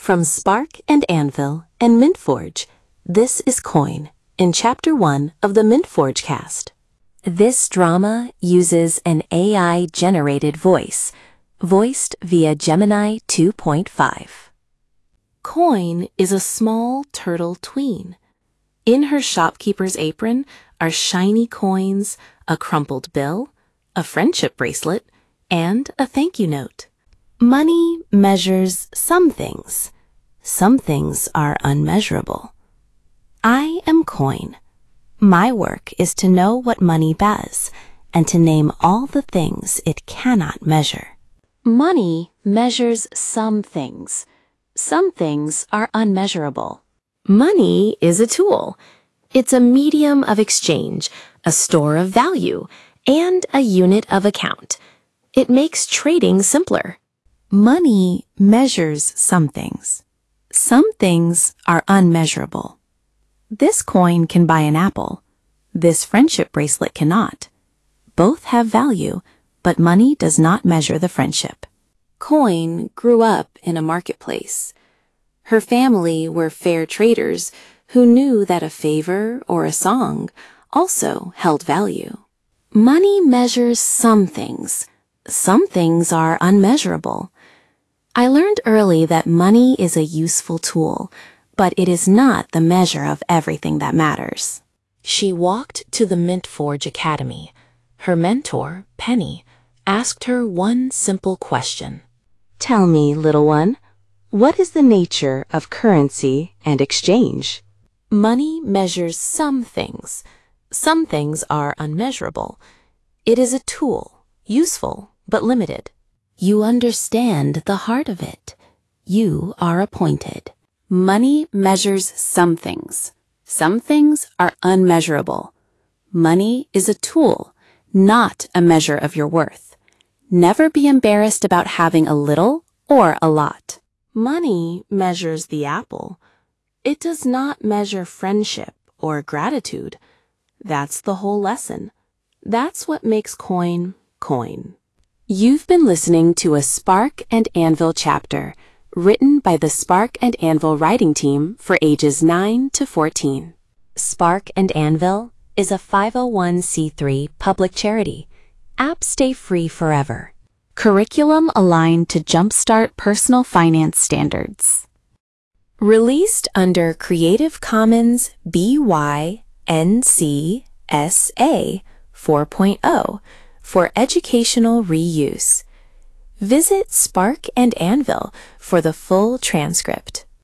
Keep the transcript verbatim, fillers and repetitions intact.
From Spark and Anvil and MintForge, this is Coin in Chapter one of the MintForge cast. This drama uses an A I-generated voice, voiced via Gemini two point five. Coin is a small turtle tween. In her shopkeeper's apron are shiny coins, a crumpled bill, a friendship bracelet, and a thank you note. Money measures some things. Some things are unmeasurable. I am Coin. My work is to know what money does and to name all the things it cannot measure. Money measures some things. Some things are unmeasurable. Money is a tool. It's a medium of exchange, a store of value, and a unit of account. It makes trading simpler. Money measures some things. Some things are unmeasurable. This coin can buy an apple. This friendship bracelet cannot. Both have value, but money does not measure the friendship. Coin grew up in a marketplace. Her family were fair traders who knew that a favor or a song also held value. Money measures some things. Some things are unmeasurable. I learned early that money is a useful tool, but it is not the measure of everything that matters. She walked to the MintForge Academy. Her mentor, Penny, asked her one simple question. Tell me, little one, what is the nature of currency and exchange? Money measures some things. Some things are unmeasurable. It is a tool, useful but limited. You understand the heart of it. You are appointed. Money measures some things. Some things are unmeasurable. Money is a tool, not a measure of your worth. Never be embarrassed about having a little or a lot. Money measures the apple. It does not measure friendship or gratitude. That's the whole lesson. That's what makes coin, coin. You've been listening to a Spark and Anvil chapter, written by the Spark and Anvil writing team for ages nine to fourteen. Spark and Anvil is a five oh one c three public charity. Apps stay free forever. Curriculum aligned to jumpstart personal finance standards. Released under Creative Commons B Y N C S A four point oh for educational reuse. Visit Spark and Anvil for the full transcript.